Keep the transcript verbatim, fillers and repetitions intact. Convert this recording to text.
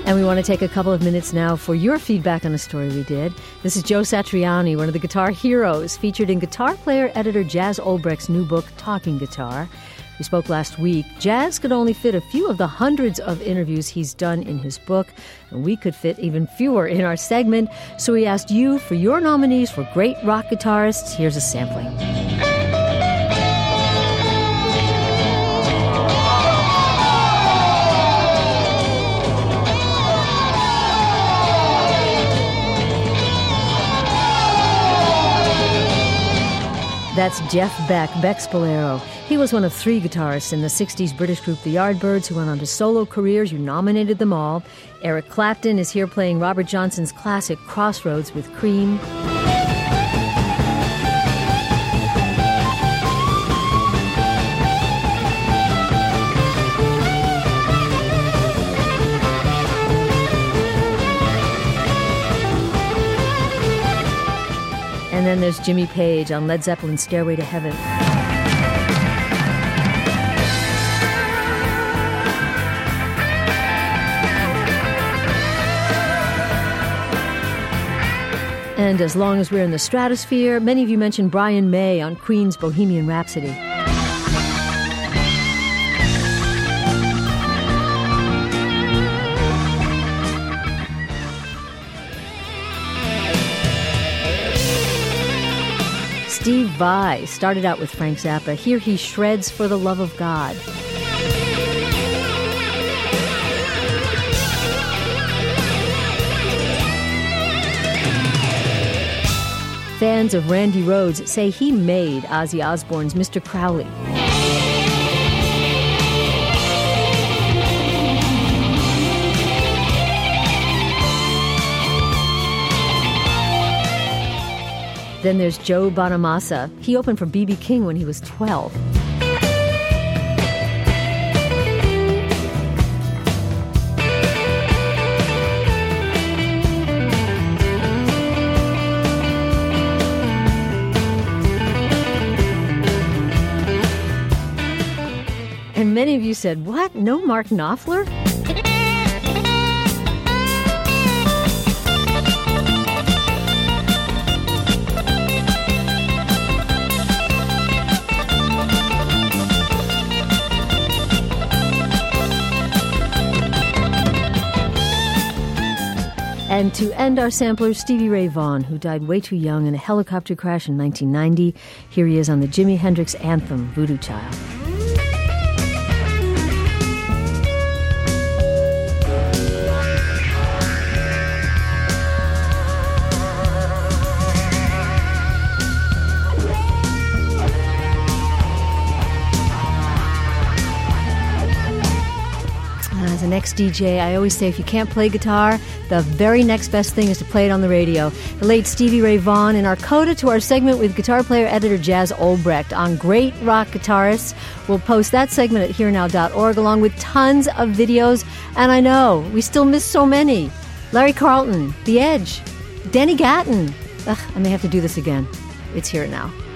And we want to take a couple of minutes now for your feedback on a story we did. This is Joe Satriani, one of the guitar heroes, featured in guitar player editor Jaz Olbrecht's new book, Talking Guitar. We spoke last week. Jaz could only fit a few of the hundreds of interviews he's done in his book, and we could fit even fewer in our segment. So we asked you for your nominees for great rock guitarists. Here's a sampling. That's Jeff Beck, Beck's Bolero. He was one of three guitarists in the sixties British group The Yardbirds who went on to solo careers. You nominated them all. Eric Clapton is here playing Robert Johnson's classic Crossroads with Cream. And then there's Jimmy Page on Led Zeppelin's Stairway to Heaven. And as long as we're in the stratosphere, many of you mentioned Brian May on Queen's Bohemian Rhapsody. Steve Vai started out with Frank Zappa. Here he shreds For the Love of God. Fans of Randy Rhoads say he made Ozzy Osbourne's Mister Crowley. Then there's Joe Bonamassa. He opened for B B King when he was twelve. And many of you said, what? No Mark Knopfler? And to end our sampler, Stevie Ray Vaughan, who died way too young in a helicopter crash in nineteen ninety. Here he is on the Jimi Hendrix anthem, Voodoo Child. As an ex-D J, I always say if you can't play guitar, the very next best thing is to play it on the radio. The late Stevie Ray Vaughan in our coda to our segment with guitar player editor Jaz Olbrecht on great rock guitarists. We'll post that segment at here now dot org along with tons of videos. And I know, we still miss so many. Larry Carlton, The Edge, Danny Gatton. Ugh, I may have to do this again. It's Here Now.